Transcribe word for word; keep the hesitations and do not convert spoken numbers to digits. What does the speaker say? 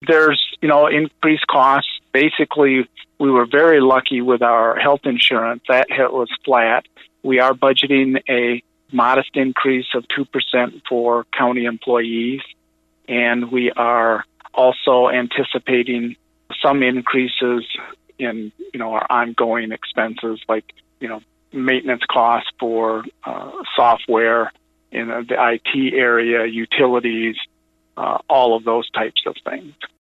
There's, you know, increased costs. Basically, we were very lucky with our health insurance. That hit was flat. We are budgeting a modest increase of two percent for county employees, and we are also anticipating some increases in, you know, our ongoing expenses, like, you know, maintenance costs for uh, software in the I T area, utilities, uh, all of those types of things.